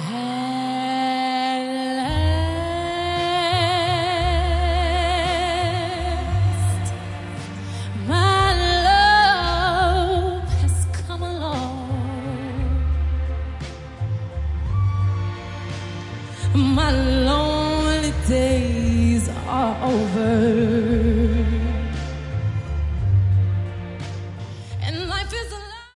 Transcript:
At last, my love has come along. My lonely days are over.